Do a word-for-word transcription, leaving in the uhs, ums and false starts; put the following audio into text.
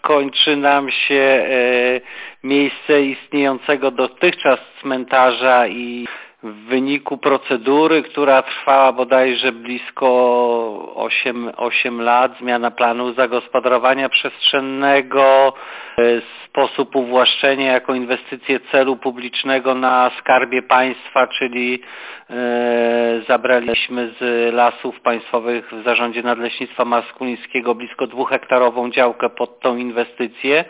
kończy nam się e, miejsce istniejącego dotychczas cmentarza i w wyniku procedury, która trwała bodajże blisko osiem lat, zmiana planu zagospodarowania przestrzennego, sposób uwłaszczenia jako inwestycję celu publicznego na skarbie państwa, czyli e, zabraliśmy z Lasów Państwowych w zarządzie Nadleśnictwa Maskulińskiego blisko dwuhektarową działkę pod tą inwestycję.